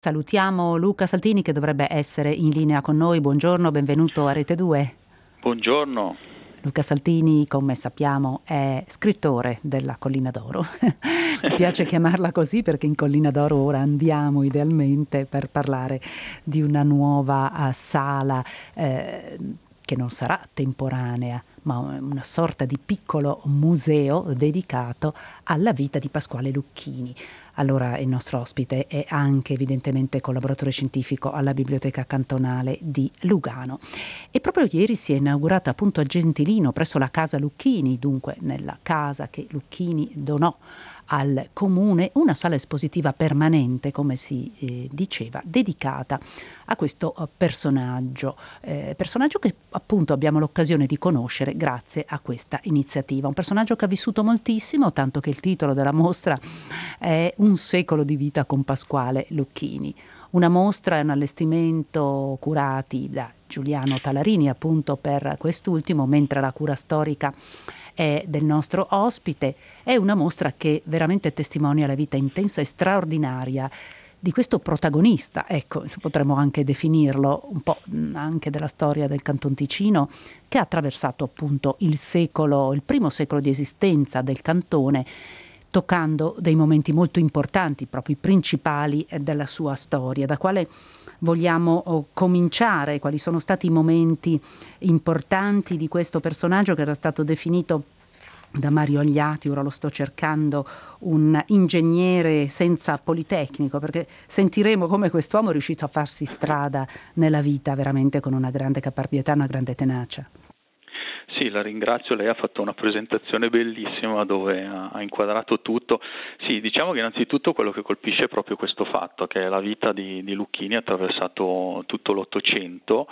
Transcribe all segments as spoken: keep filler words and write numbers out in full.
Salutiamo Luca Saltini che dovrebbe essere in linea con noi. Buongiorno, benvenuto a Rete due. Buongiorno. Luca Saltini, come sappiamo, è scrittore della Collina d'Oro. Mi piace chiamarla così perché in Collina d'Oro ora andiamo idealmente per parlare di una nuova uh, sala eh, che non sarà temporanea, ma una sorta di piccolo museo dedicato alla vita di Pasquale Lucchini. Allora il nostro ospite è anche evidentemente collaboratore scientifico alla Biblioteca Cantonale di Lugano. E proprio ieri si è inaugurata appunto a Gentilino, presso la Casa Lucchini, dunque nella casa che Lucchini donò al comune, una sala espositiva permanente, come si eh, diceva, dedicata a questo uh, personaggio, eh, personaggio che appunto abbiamo l'occasione di conoscere grazie a questa iniziativa. Un personaggio che ha vissuto moltissimo, tanto che il titolo della mostra è Un secolo di vita con Pasquale Lucchini. Una mostra e un allestimento curati da Giuliano Talarini appunto per quest'ultimo, mentre la cura storica è del nostro ospite. È una mostra che veramente testimonia la vita intensa e straordinaria di questo protagonista, ecco, potremmo anche definirlo un po' anche della storia del Canton Ticino, che ha attraversato appunto il secolo, il primo secolo di esistenza del cantone, toccando dei momenti molto importanti, proprio i principali della sua storia. Da quale vogliamo cominciare? Quali sono stati i momenti importanti di questo personaggio che era stato definito da Mario Agliati, ora lo sto cercando, un ingegnere senza politecnico, perché sentiremo come quest'uomo è riuscito a farsi strada nella vita veramente con una grande caparbietà, una grande tenacia. Sì, la ringrazio, lei ha fatto una presentazione bellissima dove ha inquadrato tutto. Sì, diciamo che innanzitutto quello che colpisce è proprio questo fatto, che la vita di, di Lucchini ha attraversato tutto l'Ottocento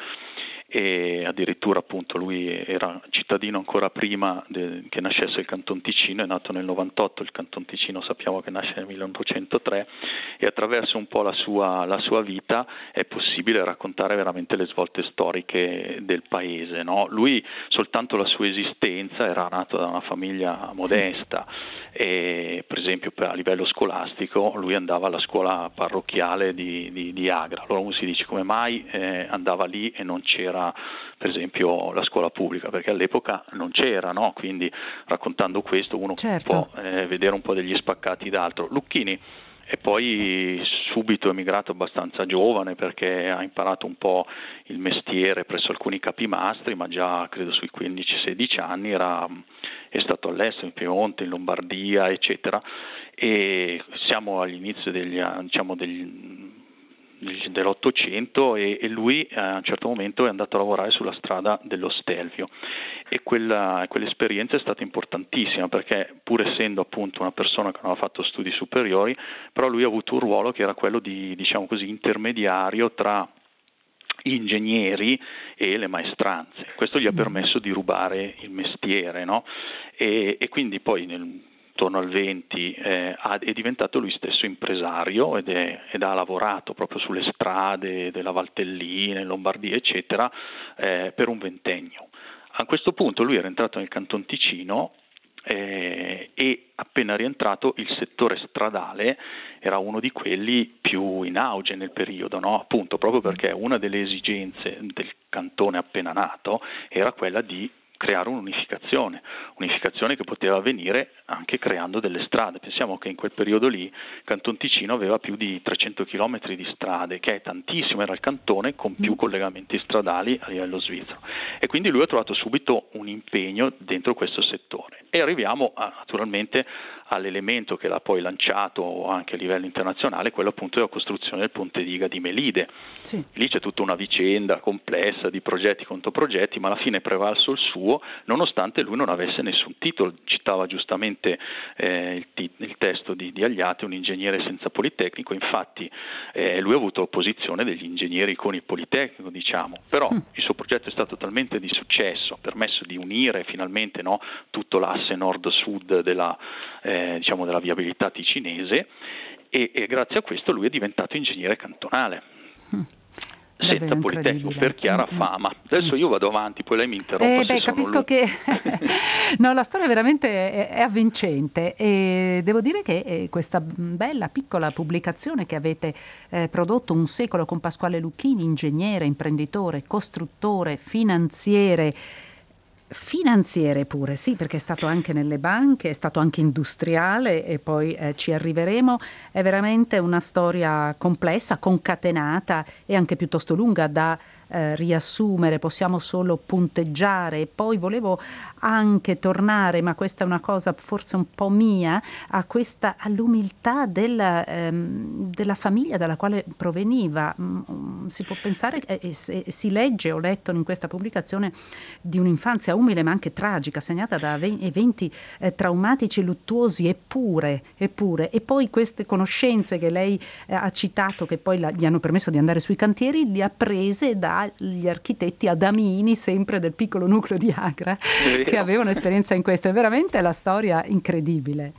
e addirittura appunto lui era cittadino ancora prima de, che nascesse il Canton Ticino, è nato nel novantotto, il Canton Ticino sappiamo che nasce nel millenovecentotre, e attraverso un po' la sua, la sua vita è possibile raccontare veramente le svolte storiche del paese, no? Lui soltanto la sua esistenza era nato da una famiglia modesta, sì. E per esempio a livello scolastico lui andava alla scuola parrocchiale di, di, di Agra. Allora uno si dice come mai eh, andava lì e non c'era per esempio la scuola pubblica, perché all'epoca non c'era, no? Quindi raccontando questo uno certo. può eh, vedere un po' degli spaccati d'altro. Lucchini e poi subito emigrato abbastanza giovane perché ha imparato un po' il mestiere presso alcuni capimastri, ma già credo sui quindici sedici anni era, è stato all'estero, in Piemonte, in Lombardia, eccetera, e siamo all'inizio degli, diciamo, degli dell'Ottocento e, e lui eh, a un certo momento è andato a lavorare sulla strada dello Stelvio e quella, quell'esperienza è stata importantissima perché pur essendo appunto una persona che non aveva fatto studi superiori, però lui ha avuto un ruolo che era quello di, diciamo così, intermediario tra gli ingegneri e le maestranze. Questo gli ha permesso di rubare il mestiere, no? E, e quindi poi nel intorno al venti eh, è diventato lui stesso impresario ed, è, ed ha lavorato proprio sulle strade della Valtellina, in Lombardia eccetera eh, per un ventennio. A questo punto lui era entrato nel Canton Ticino eh, e appena rientrato il settore stradale era uno di quelli più in auge nel periodo, no? Appunto proprio perché una delle esigenze del cantone appena nato era quella di creare un'unificazione, unificazione che poteva avvenire anche creando delle strade. Pensiamo che in quel periodo lì Canton Ticino aveva più di trecento chilometri di strade, che è tantissimo, era il cantone con più collegamenti stradali a livello svizzero. E quindi lui ha trovato subito un impegno dentro questo settore. E arriviamo a, naturalmente all'elemento che l'ha poi lanciato anche a livello internazionale, quello appunto della costruzione del ponte diga di Melide. Sì. Lì c'è tutta una vicenda complessa di progetti contro progetti, ma alla fine è prevalso il suo, nonostante lui non avesse nessun titolo. Citava giustamente eh, il, t- il testo di, di Agliati, un ingegnere senza politecnico. Infatti eh, lui ha avuto opposizione degli ingegneri con il politecnico, diciamo, però mm. il suo progetto è stato talmente di successo, ha permesso di unire finalmente, no, tutto l'asse nord-sud della Eh, diciamo della viabilità ticinese e, e grazie a questo lui è diventato ingegnere cantonale. senza Politecnico, per chiara mm-hmm. fama. Adesso io vado avanti, poi lei mi interrompe. Eh, beh, capisco lui. Che no, la storia veramente è, è avvincente e devo dire che eh, questa bella piccola pubblicazione che avete eh, prodotto, Un secolo con Pasquale Lucchini, ingegnere, imprenditore, costruttore, finanziere, finanziere pure, sì, perché è stato anche nelle banche, è stato anche industriale e poi eh, ci arriveremo. È veramente una storia complessa, concatenata e anche piuttosto lunga da eh, riassumere, possiamo solo punteggiare. E poi volevo anche tornare, ma questa è una cosa forse un po' mia, a questa all'umiltà della, ehm, della famiglia dalla quale proveniva. Mm, si può pensare, eh, si legge, ho letto in questa pubblicazione, di un'infanzia umile ma anche tragica, segnata da eventi eh, traumatici, luttuosi, eppure, eppure. E poi queste conoscenze che lei eh, ha citato, che poi la, gli hanno permesso di andare sui cantieri, le ha prese dagli architetti adamini, sempre del piccolo nucleo di Agra, che avevano esperienza in questo. È veramente la storia incredibile.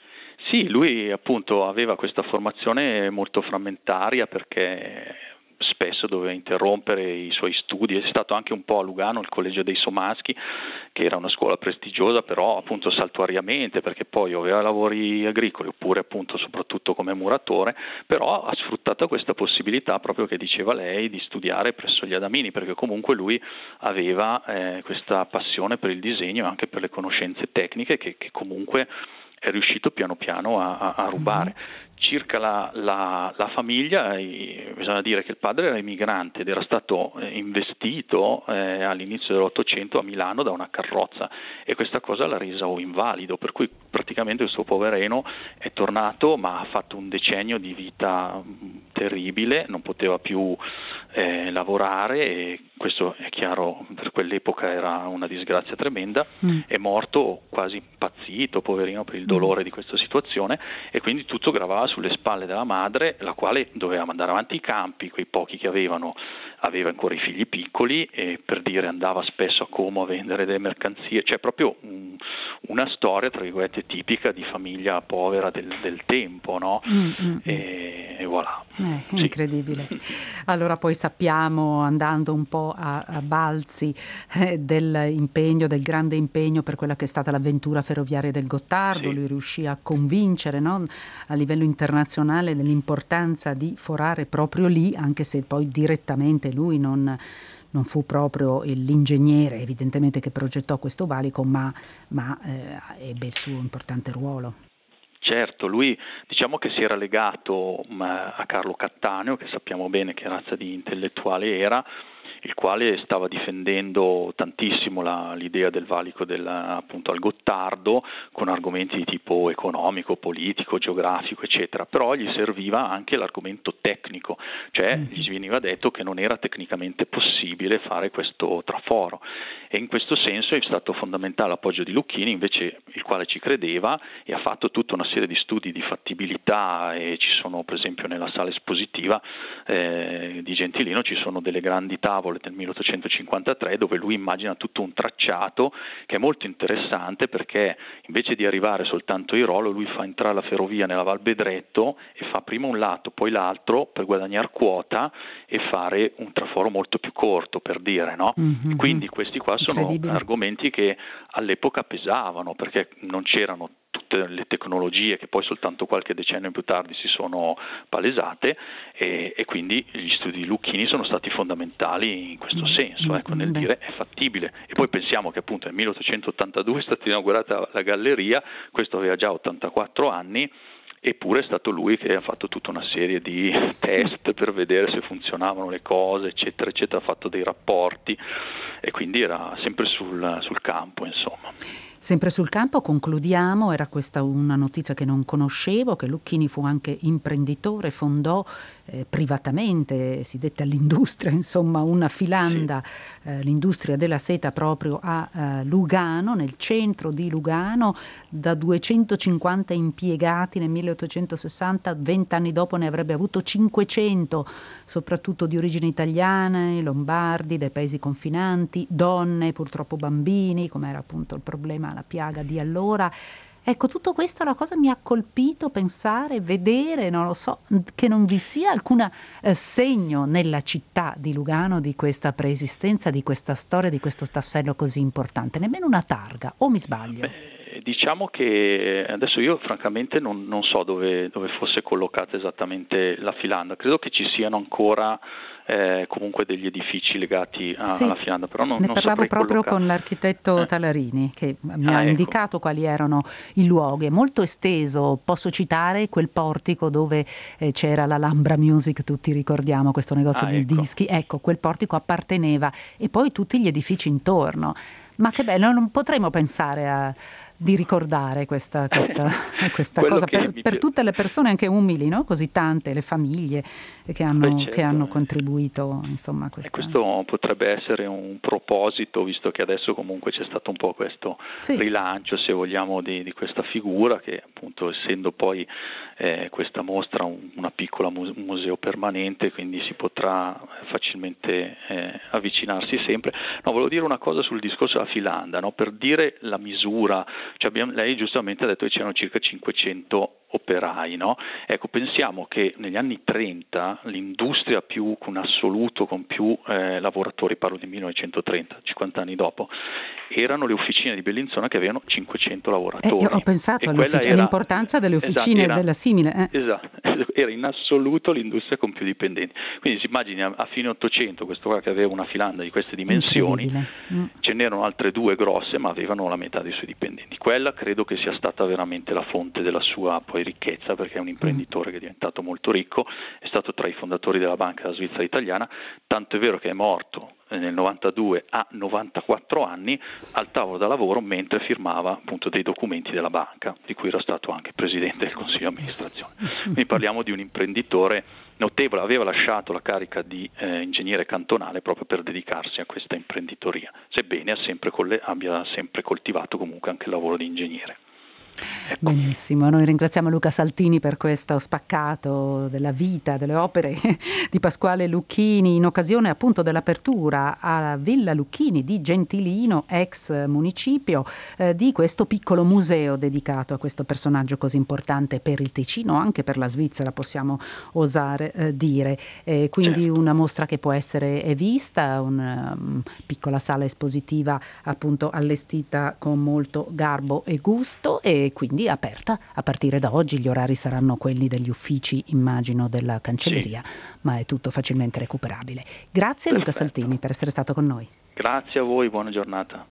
Sì, lui appunto aveva questa formazione molto frammentaria perché spesso doveva interrompere i suoi studi. È stato anche un po' a Lugano, il Collegio dei Somaschi, che era una scuola prestigiosa, però appunto saltuariamente, perché poi aveva lavori agricoli oppure appunto soprattutto come muratore, però ha sfruttato questa possibilità proprio che diceva lei di studiare presso gli Adamini, perché comunque lui aveva eh, questa passione per il disegno e anche per le conoscenze tecniche che, che comunque è riuscito piano piano a, a, a rubare. Circa la, la, la famiglia, eh, bisogna dire che il padre era immigrante ed era stato eh, investito eh, all'inizio dell'Ottocento a Milano da una carrozza e questa cosa l'ha resa invalido, per cui praticamente questo povereno è tornato ma ha fatto un decennio di vita mh, terribile, non poteva più eh, lavorare e questo è chiaro, per quell'epoca era una disgrazia tremenda, mm. è morto quasi impazzito, poverino, per il dolore mm. di questa situazione e quindi tutto gravava sulle spalle della madre, la quale doveva mandare avanti i campi, quei pochi che avevano, aveva ancora i figli piccoli e per dire andava spesso a Como a vendere delle mercanzie, cioè proprio un, una storia tra virgolette tipica di famiglia povera del, del tempo, no? Mm-hmm. E, e voilà. Eh, sì. Incredibile. Allora poi sappiamo, andando un po' a, a balzi, eh, dell'impegno, del grande impegno per quella che è stata l'avventura ferroviaria del Gottardo. Sì. Lui riuscì a convincere, no, a livello internazionale dell'importanza di forare proprio lì, anche se poi direttamente lui non, non fu proprio l'ingegnere evidentemente che progettò questo valico, ma, ma eh, ebbe il suo importante ruolo. Certo, lui diciamo che si era legato um, a Carlo Cattaneo, che sappiamo bene che razza di intellettuale era, il quale stava difendendo tantissimo la, l'idea del valico del, appunto al Gottardo con argomenti di tipo economico, politico, geografico, eccetera, però gli serviva anche l'argomento tecnico, cioè mm-hmm. gli veniva detto che non era tecnicamente possibile fare questo traforo e in questo senso è stato fondamentale l'appoggio di Lucchini, invece il quale ci credeva e ha fatto tutta una serie di studi di fattibilità e ci sono per esempio nella sala espositiva eh, di Gentilino ci sono delle grandi tavole del milleottocentocinquantatré dove lui immagina tutto un tracciato che è molto interessante perché invece di arrivare soltanto a Irolo lui fa entrare la ferrovia nella Val Bedretto e fa prima un lato poi l'altro per guadagnare quota e fare un traforo molto più corto, per dire, no? Mm-hmm. Quindi questi qua sono argomenti che all'epoca pesavano perché non c'erano tutte le tecnologie che poi soltanto qualche decennio più tardi si sono palesate e, e quindi gli studi di Lucchini sono stati fondamentali in questo senso, ecco, nel Beh. dire è fattibile. E poi pensiamo che appunto nel milleottocentottantadue è stata inaugurata la galleria, questo aveva già ottantaquattro anni, eppure è stato lui che ha fatto tutta una serie di test per vedere se funzionavano le cose, eccetera, eccetera, ha fatto dei rapporti e quindi era sempre sul, sul campo, insomma. Sempre sul campo, concludiamo, era questa una notizia che non conoscevo, che Lucchini fu anche imprenditore, fondò eh, privatamente, si dette all'industria, insomma una filanda, sì. eh, l'industria della seta proprio a eh, Lugano, nel centro di Lugano, da duecentocinquanta impiegati nel milleottocentosessanta, vent'anni dopo ne avrebbe avuto cinquecento, soprattutto di origine italiana, lombardi, dai paesi confinanti, donne, purtroppo bambini, come era appunto il problema, la piaga di allora. Ecco, tutto questo la cosa mi ha colpito pensare, vedere, non lo so, che non vi sia alcun eh, segno nella città di Lugano di questa preesistenza, di questa storia, di questo tassello così importante, nemmeno una targa, o mi sbaglio? Beh, diciamo che adesso io francamente non, non so dove, dove fosse collocata esattamente la Filanda, credo che ci siano ancora Eh, comunque degli edifici legati a, Sì, alla Filanda, però non, ne non parlavo saprei proprio collocare. con l'architetto Eh. Talarini che mi Ah, ha ecco. indicato quali erano i luoghi, è molto esteso, posso citare quel portico dove eh, c'era la Lambra Music, tutti ricordiamo questo negozio Ah, di ecco. dischi, ecco, quel portico apparteneva e poi tutti gli edifici intorno, ma che bello, non potremmo pensare a di ricordare questa, questa, questa cosa per, mi... per tutte le persone anche umili, no? Così tante, le famiglie che Beh, hanno, che certo. hanno contribuito insomma a questa... E questo potrebbe essere un proposito, visto che adesso comunque c'è stato un po' questo sì. rilancio, se vogliamo, di, di questa figura che appunto essendo poi eh, questa mostra un, una piccola mu- museo permanente, quindi si potrà facilmente eh, avvicinarsi sempre. No, volevo dire una cosa sul discorso della Filanda, no? Per dire la misura, cioè abbiamo, lei giustamente ha detto che c'erano circa cinquecento operai, no? Ecco, pensiamo che negli anni trenta l'industria più con assoluto, con più eh, lavoratori, parlo di millenovecentotrenta, cinquanta anni dopo, erano le officine di Bellinzona che avevano cinquecento lavoratori. Eh, ho pensato era, all'importanza delle officine esatto, era, della simile. Eh. Esatto, era in assoluto l'industria con più dipendenti. Quindi si immagini a, a fine Ottocento questo qua che aveva una Filanda di queste dimensioni, mm. ce n'erano altre due grosse ma avevano la metà dei suoi dipendenti. Quella credo che sia stata veramente la fonte della sua poi ricchezza, perché è un imprenditore mm. che è diventato molto ricco, è stato tra i fondatori della Banca della Svizzera Italiana, tanto è vero che è morto nel novantadue a novantaquattro anni al tavolo da lavoro mentre firmava appunto dei documenti della banca, di cui era stato anche presidente del consiglio di amministrazione. Quindi parliamo di un imprenditore notevole, aveva lasciato la carica di eh, ingegnere cantonale proprio per dedicarsi a questa imprenditoria, sebbene ha sempre colle- abbia sempre coltivato comunque anche il lavoro di ingegnere. Ecco. Benissimo, noi ringraziamo Luca Saltini per questo spaccato della vita, delle opere di Pasquale Lucchini in occasione appunto dell'apertura a Villa Lucchini di Gentilino, ex municipio, eh, di questo piccolo museo dedicato a questo personaggio così importante per il Ticino, anche per la Svizzera possiamo osare eh, dire. Eh, quindi certo. Una mostra che può essere vista, una um, piccola sala espositiva appunto allestita con molto garbo e gusto e quindi aperta a partire da oggi. Gli orari saranno quelli degli uffici, immagino, della cancelleria, sì. Ma è tutto facilmente recuperabile. Grazie. Perfetto. Luca Saltini per essere stato con noi. Grazie a voi, buona giornata.